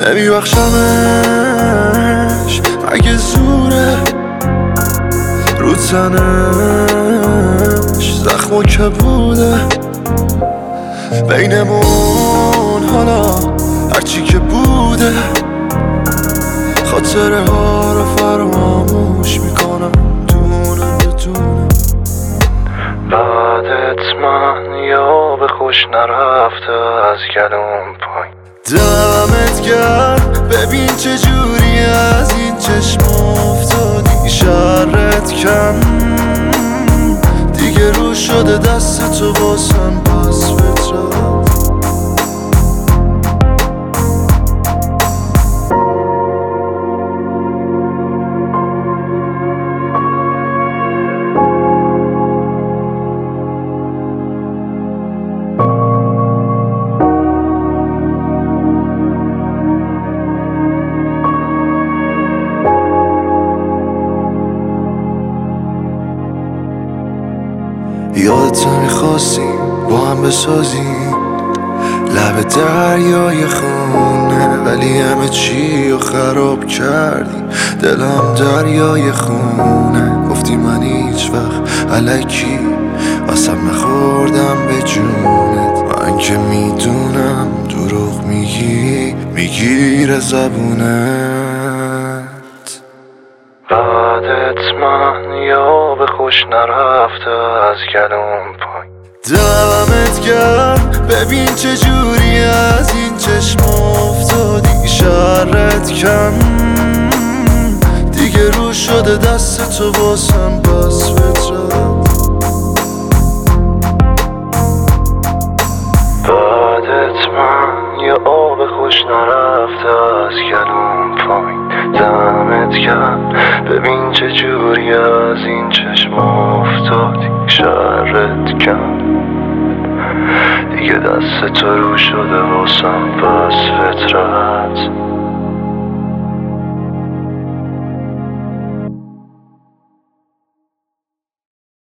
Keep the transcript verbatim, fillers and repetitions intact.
نمیبخشمش اگه زوره، رو تنش زخم و کبوده، بینمون حالا هرچی که بوده، خاطره ها رو فراموش میکنم دونه بدونه. بعدت من یا به خوش نرفته از گلوم پایین. دمت گرم، ببین چجوری از این چشم افتادی، شرت کم دیگه رو شده دست تو باسم پس فطرت. یادت میخواستیم با هم بسازیم لب دریای خونه، ولی همه چی رو خراب کردی، دلم دریای خونه. گفتی من هیچ وقت الکی قسم نخوردم به جونت، من که میدونم دروغ میگی میگیره زبونت. بعدت من یا به خوش نرفته از گلوم پایین. دمت گرم، ببین چجوری از این چشم افتادی، شرت کم دیگه رو شده دست تو باسم پس فطرت. بعدت من یا آب خوش نرفته از گلوم پایین. دمت گرم، ببین چجوری از این چشم افتادی، شرت کم دیگه دست تو رو شده واسم.